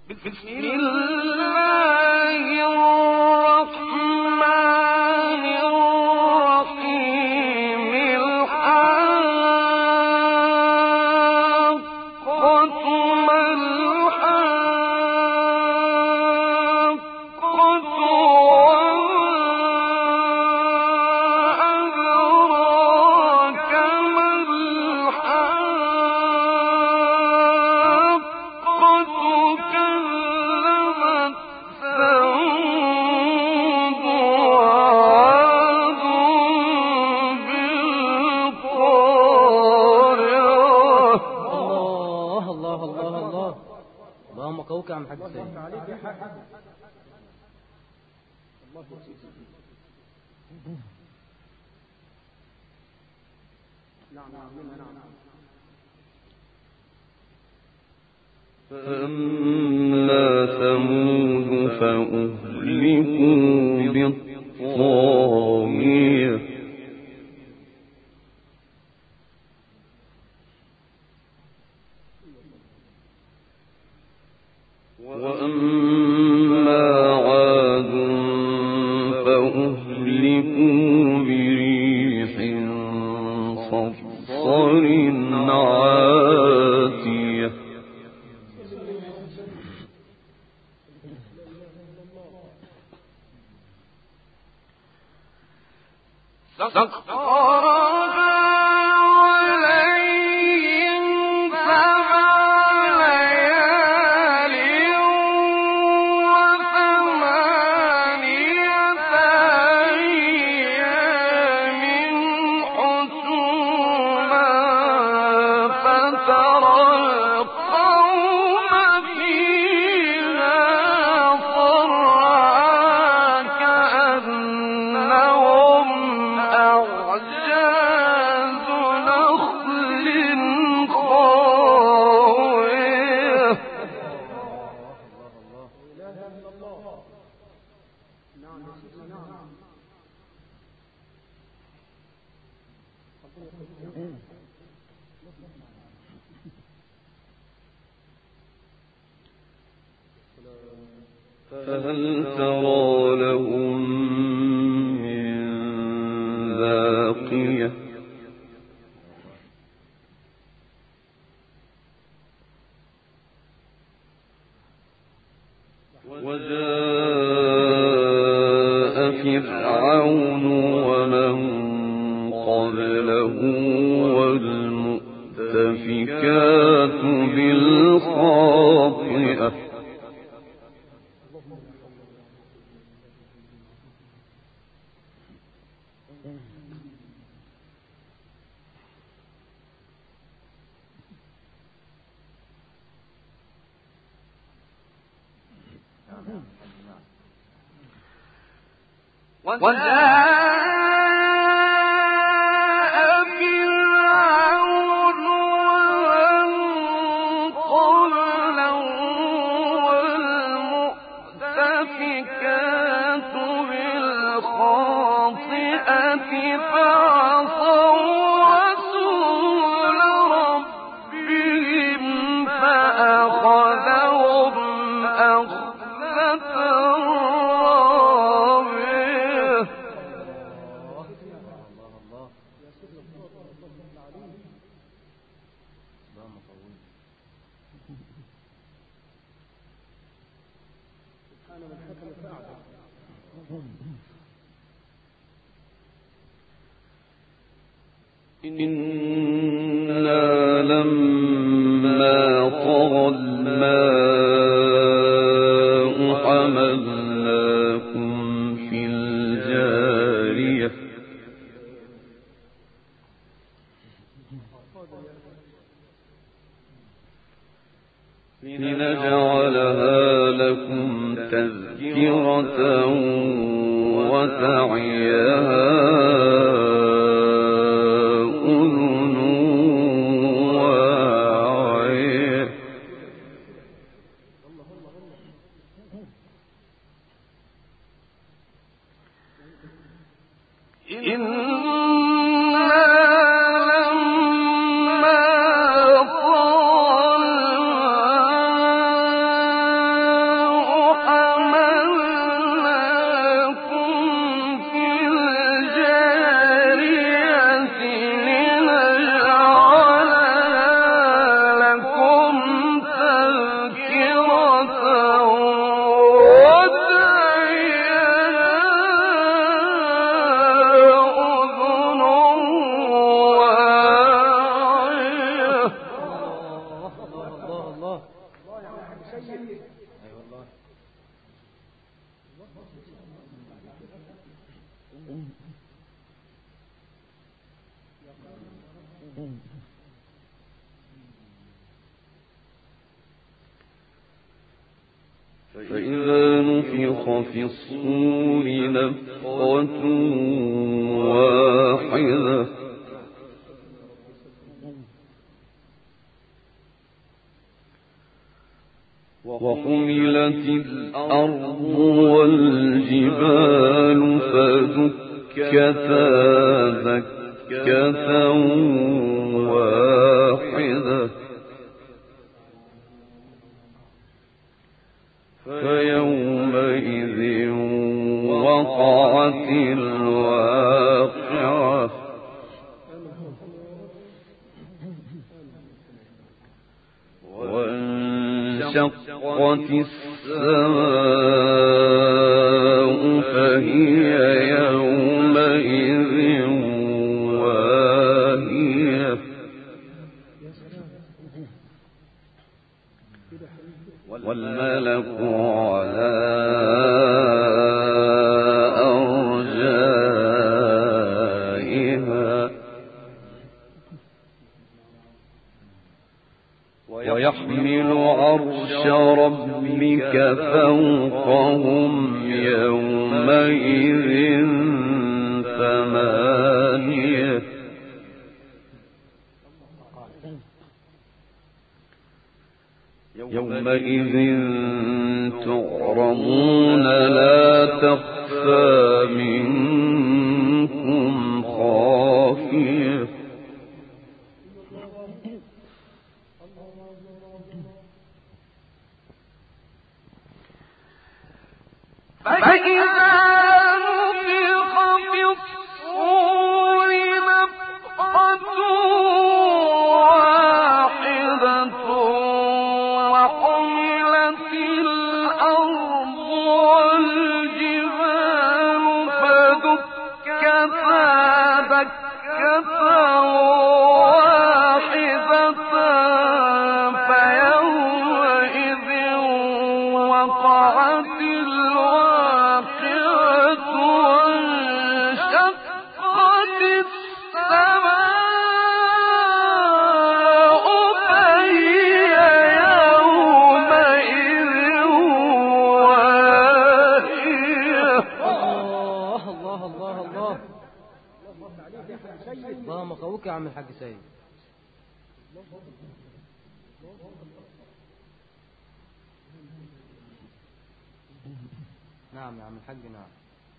بسم الله الرحمن الرحيم الحاقة ما الحاقة وما أدراك ما الحاقة كذبت ثمود وعاد بالقارعة. الله الله الله الله، اللهم قوك عم حد سيد. فأما ثمود فأهلكوا بالطاغية وأما عاد فأهلكوا بريح صرصر عاتية سخرها عليهم 7 ليال و8 أيام حسوما فترى القوم فيها صرعى كأنهم أعجاز نخل خاوية. فهل ترى لهم من باقية وجاء فرعون ومن قبله والمؤتفكات بالخاطئة وجاء فرعون ومن قبله والمؤتفكات بالخاطئة فعصوا رسول ربهم فأخذهم أخذة رابية. إنا لما طغى الماء حملناكم في الجارية لنجعلها لكم تذكرة وتعيها أذن واعية. إنا لما طغى الماء حملناكم في الجارية لنجعلها لكم تذكرة وتعيها أذن واعية. إنا لما طغى الماء حملناكم في الجارية لنجعلها لكم تذكرة وتعيها أذن واعية. إنا لما طغى الماء حملناكم في الجارية لنجعلها لكم تذكرة وتعيها أذن واعية. إنا فإذا نفخ في الصور نفخة واحدة وحملت الأرض والجبال فدكتا دكة واحدة فيومئذ وقعت الواقعة وانشقت السماء فهي يومئذ واهية والملك على أرجائها ويحمل عرش ربك فوقهم يومئذ ثمانية يومئذ تعرضون لا تخفى منكم خافية فإذا نفخ في الصور نفخة واحدة وحملت الأرض والجبال فدكتا دكة واحدة فيومئذ وقعت الواقعة وانشقت السماء فهي يومئذ واهية. الله الله الله الله. اللهم قوك يا عم الحاج سيد. نعم يا عم الحاج نعم.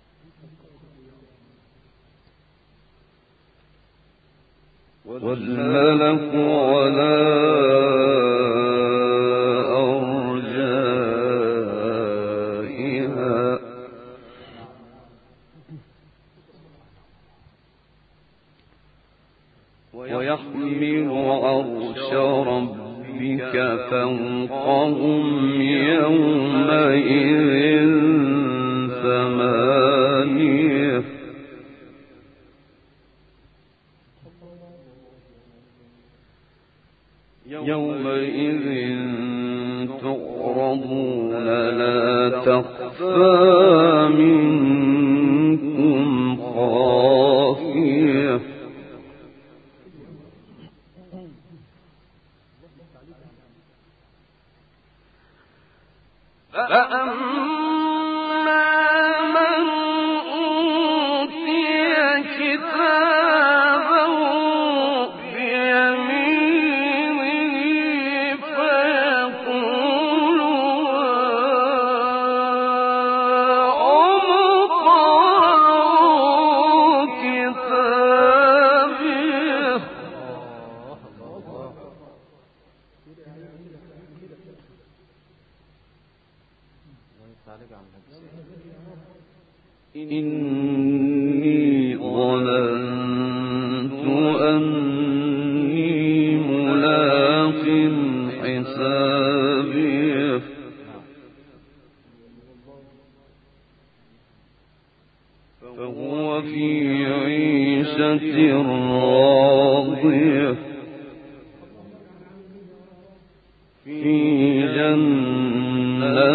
والملك على أرجائها ويحمل عرش ربك فوقهم يومئذ ثمانية يومئذ تعرضون لا تخفى منكم خافية فأما من أوتي كتابه بيمينه فيقول اقرءوا كتابيه إني ظننت أني ملاق حسابيه فهو في عيشة راضية في جنة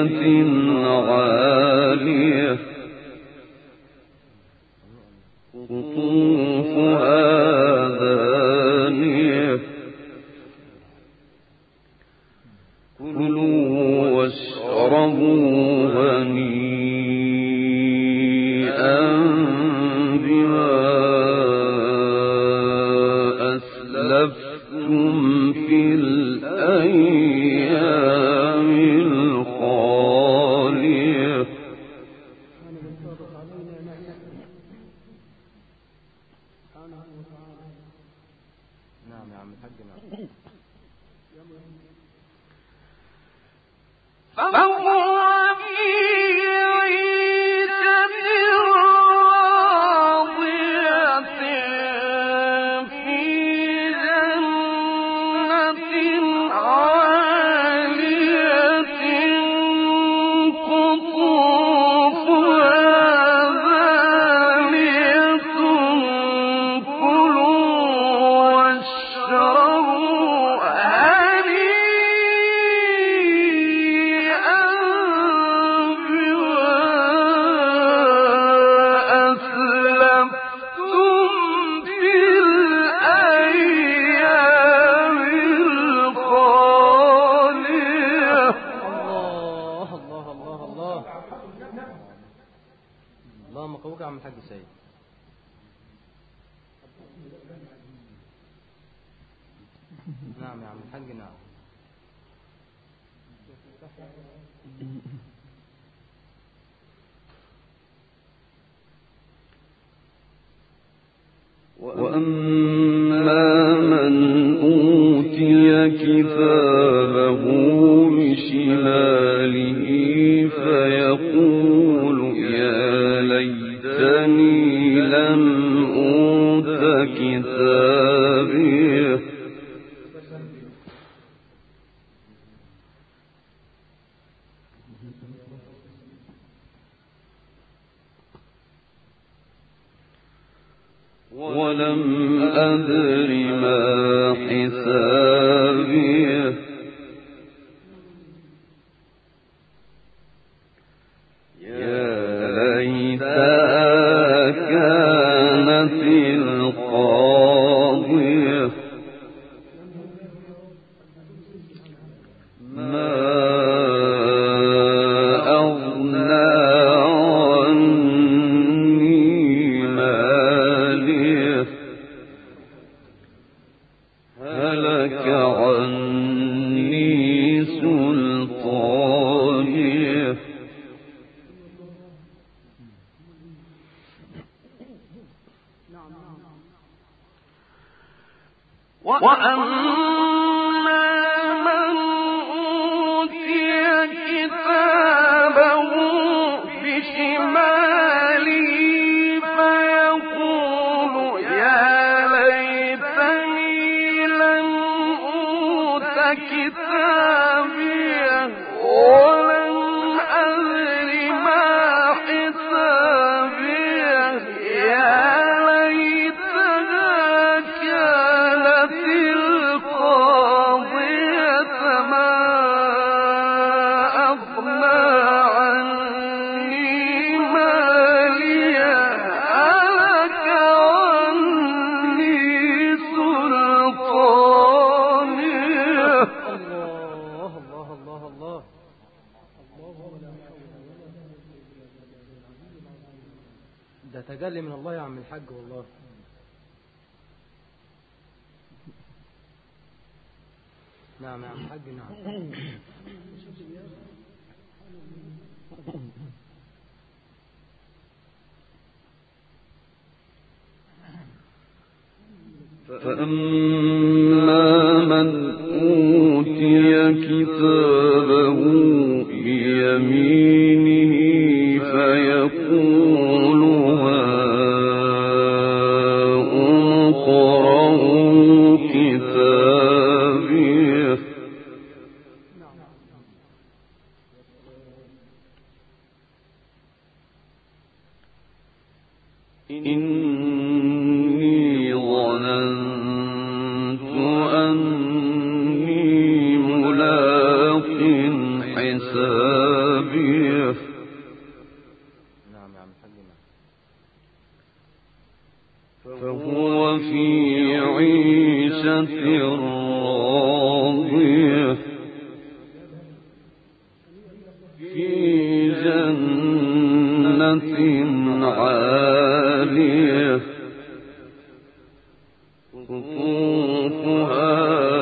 عالية قطوفها دانية كلوا واشربوا هنيئا بما أسلفتم في الأيام الخالية. نعم يا عم الحاج. نعم. فهو في عيشة راضية في جنة عالية قطوفها دانية كلوا واشربوا هنيئا بما أسلفتم في الأيام الخالية. الله الله الله الله. اللهم قوك يا عم الحاج سيد. نعم يا عم الحاج. نعم. وأما من أوتي كتابه بشماله فيقول يا ليتني لم أوت كتابيه ولم أدر ما حسابيه يا ليتها كانت القاضية ما أغنى عني ماليه هلك عني سلطانيه. وأما من أوتي كتابه بشماله فيقول يا ليتني لم أوت كتابيه ولم أدر ما حسابيه يا ليتها كانت القاضية ما أغنى عني ماليه هلك عني سلطانيه. الله الله الله الله. ده تجلي من الله يا عم الحاج والله. نعم يا عم الحاج. نعم. فأما من أوتي كتابه بيمينه فيقول هاؤم اقرءوا كتابيه إني ظننت أني ملاق حسابيه نعم يا عم الحاج. فهو في عيشة راضية في جنة عالية قطوفها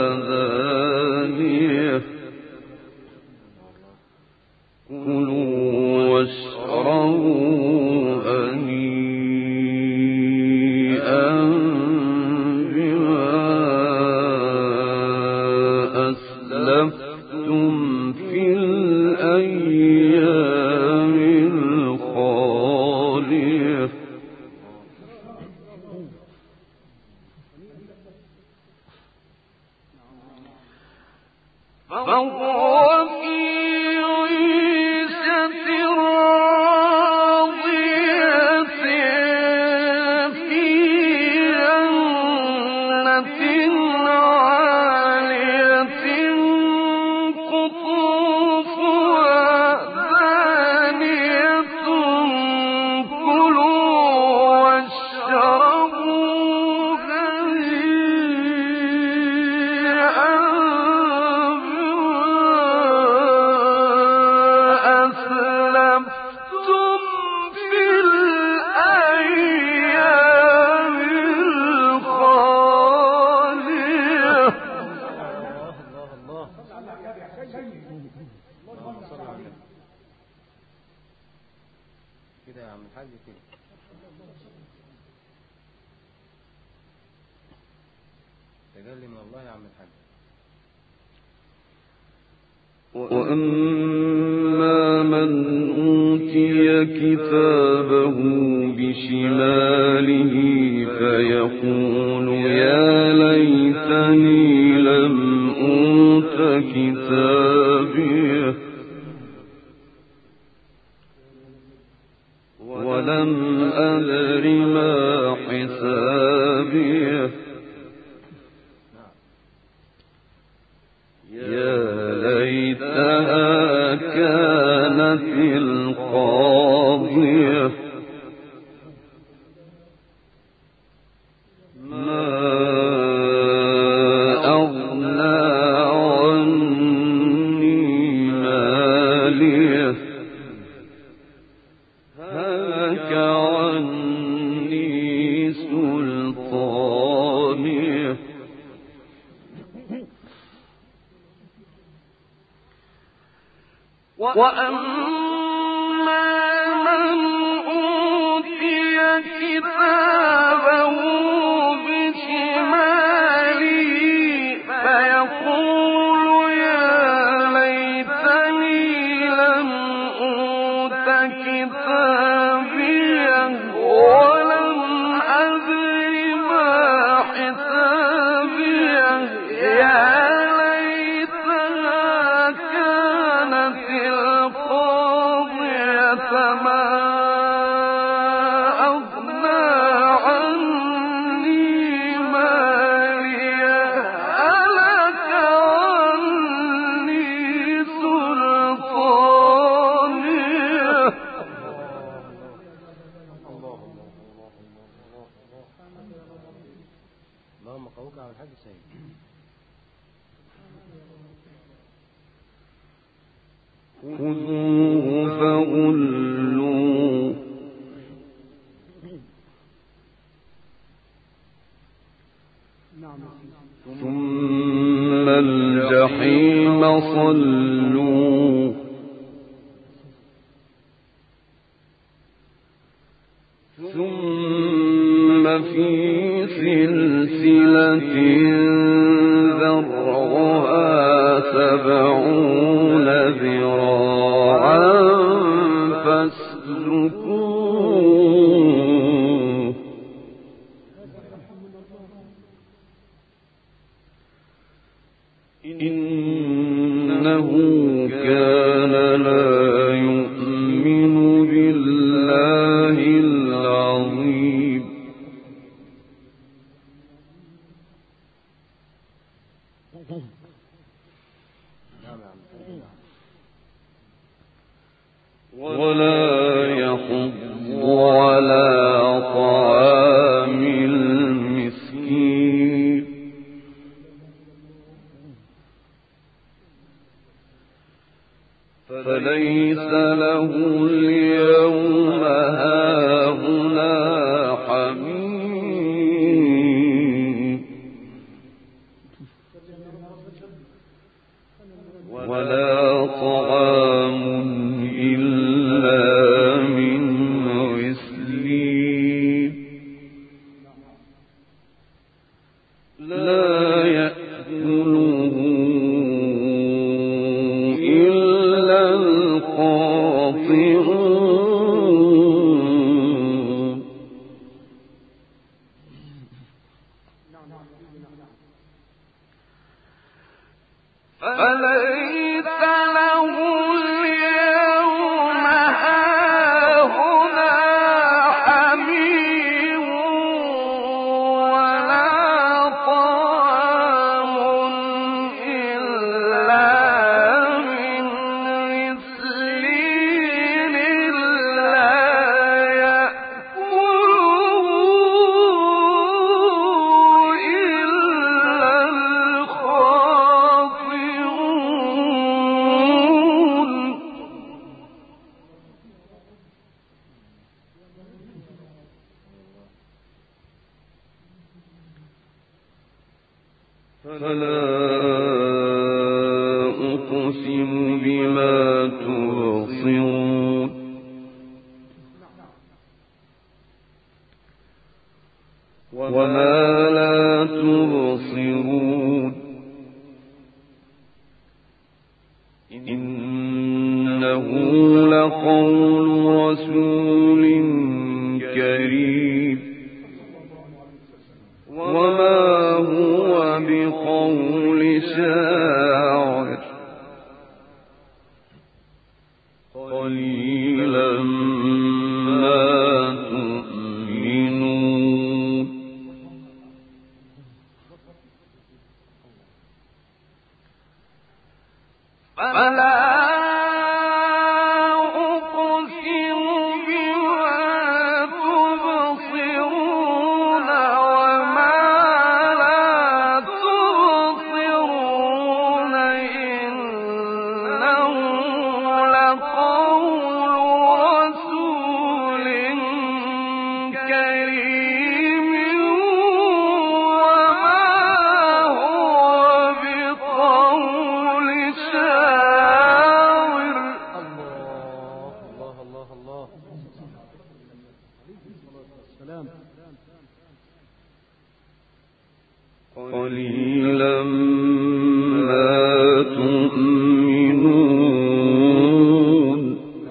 دانية كلوا واشربوا هنيئا بما أسلفتم في الأيام الخالية فهو في عيشة راضية في جنة عالية قطوفها دانية كلوا واشربوا هنيئا أسلفتم في الأيام الخالية. الله اللهم صل على النبي. كده يا عم الحاج كده. تجلي من الله يا عم الحاج. وأما من أوتي كتابه بشماله فيقول يا ليتني لم أوت كتابيه ولم أدر ما حسابيه يا ليتها كانت القاضية ما أغنى عني ماليه هلك عني سلطانيه وأما من أوتي كتابه بشماله فيقول يا ليتني لم أوت كتابيه ولم أدر ما حسابيه يا ليتها كانت القاضية ما أغنى عني ماليه هلك عني سلطانيه. اللهم قوك على الحاج سيد. خذوه فغلوه ثم الجحيم صلوه ثم في سلسلة ذرعها 70 ذراعا فاسلكوه إنه ولا يحض على طعام المسكين فليس له اليوم هاهنا حميم ولا طعام إلا من غسلين لا يأكله إلا الخاطئون فليس له اليوم هاهنا حميم ولا طعام إلا من غسلين لا يأكله إلا الخاطئون فلا أقسم بما تبصرون وما لا تبصرون إنه لقول رسول كريم وما هو بقول شاعر قليلا ما تؤمنون فلا أقسم بما تبصرون وما لا تبصرون إنه لقول رسول كريم وما هو بقول شاعر الله الله الله السلام قليلا ما تؤمنون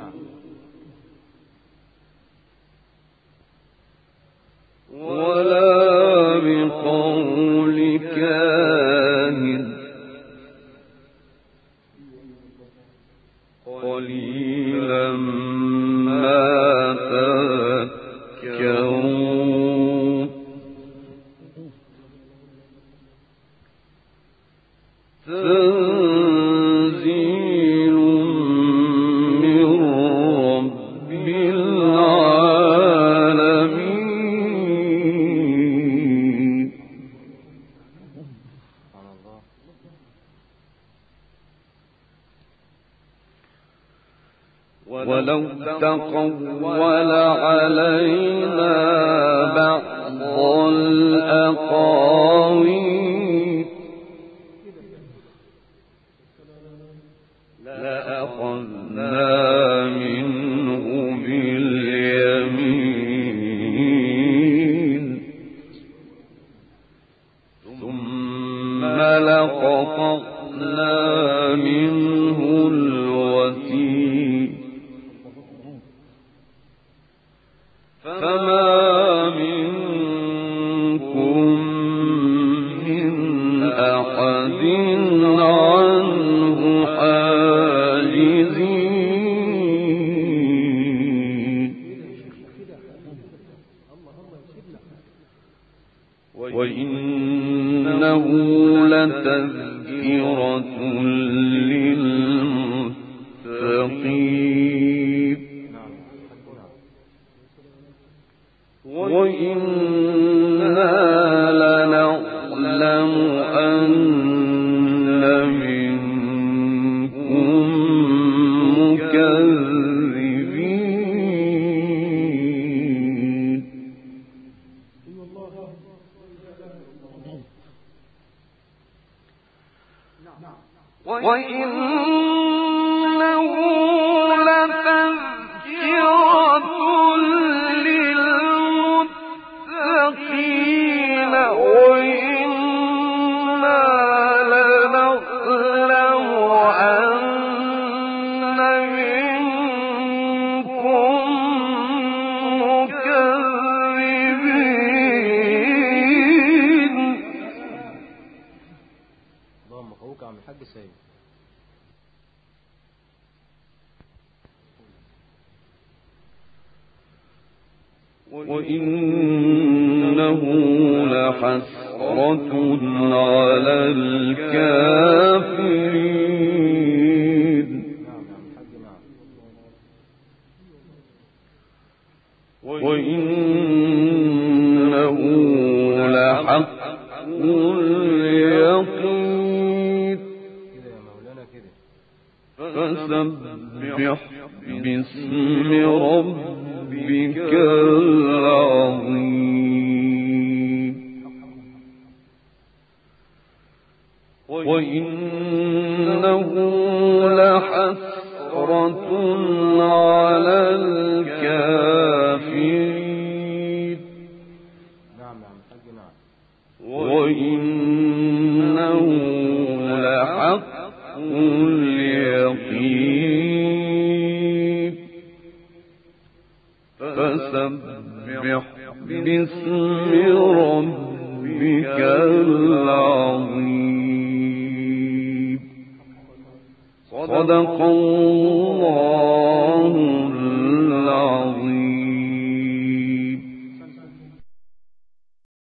ولا بقول كاهن قليلا ما تذكرون تنزيل من رب العالمين ولو تقول علينا بعض الأقاويل لأخذنا منه باليمين ثم لقطعنا منه الوتين فما منكم من أحد عنه حاجزين وإنه لتذكرة للمتقين منكم مكذبين. اللهم قوك عم الحاج سيد. وإنه لحسرة على الكافرين. وإنه لحق اليقين. فسبح باسم ربك العظيم. وإنه لحسرة على الكافرين. وإنه لحق اليقين. فسبح باسم ربك العظيم. صدق الله